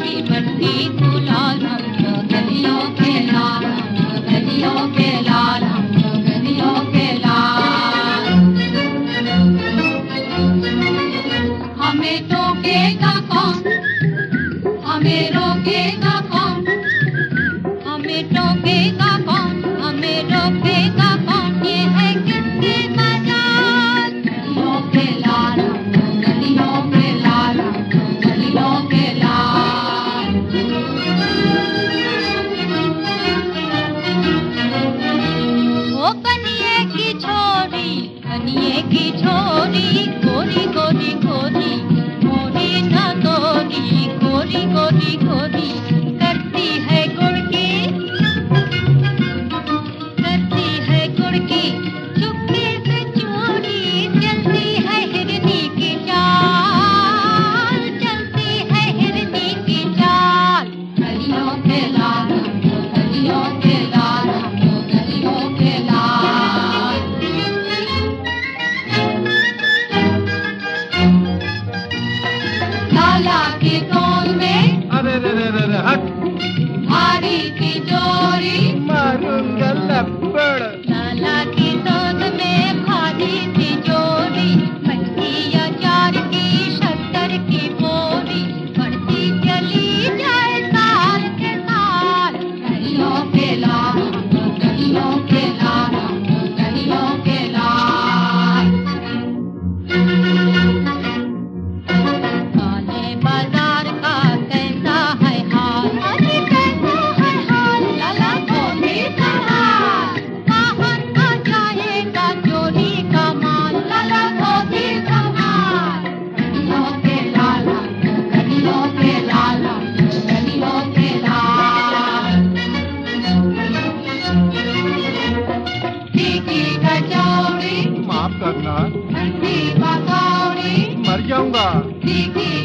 की मट्टी तू लाल, हम तो गलियों के लाल, हम तो गलियों के लाल, हम तो गलियों के लाल। हमें टोकेगा कौन, हमें रोकेगा कौन, हमें टोकेगा कौन, हमें रोकेगा कौन, ये है किसकी मजाल। गलियों के लाल, हम तो गलियों के लाल, हम तो गलियों के लाल। ओ कनिए की छोरी, कनिए की छोरी, गोरी गोरी गोरी, गोरी न गोरी, गोरी गोरी गोरी, करती है गुड़ की, करती है गुड़ की, चुपके से चोरी, चलती है हिरनी की चाल, चलती है हिरनी की चाल। गलियों के लाल, हम तो गलियों के लाल, हम तो गलियों के लाल। लाला की गोद में, अरे रे रे रे रे हट, भारी तिजोरी, मारूंगा लपड़। लाला की गोद में भारी तिजोरी, मट्टी अचार की शक्कर की बोरी, बढ़ती चली जाए साल के साल। गलियों के लाल, हम तो गलियों के लाल, हम तो गलियों के लाल। काले बाजार का कैसा है हाल, अरे कैसा है हाल, लाला को भी संभाल। कहाँ न जाएगा चोरी का माल, लाला को भी संभाल। गलियों के लाल, हम तो गलियों के लाल, हम तो गलियों के लाल। तीखी कचौड़ी, माफ करना, ठंडी पकौड़ी, मर जाऊंगा। तीखी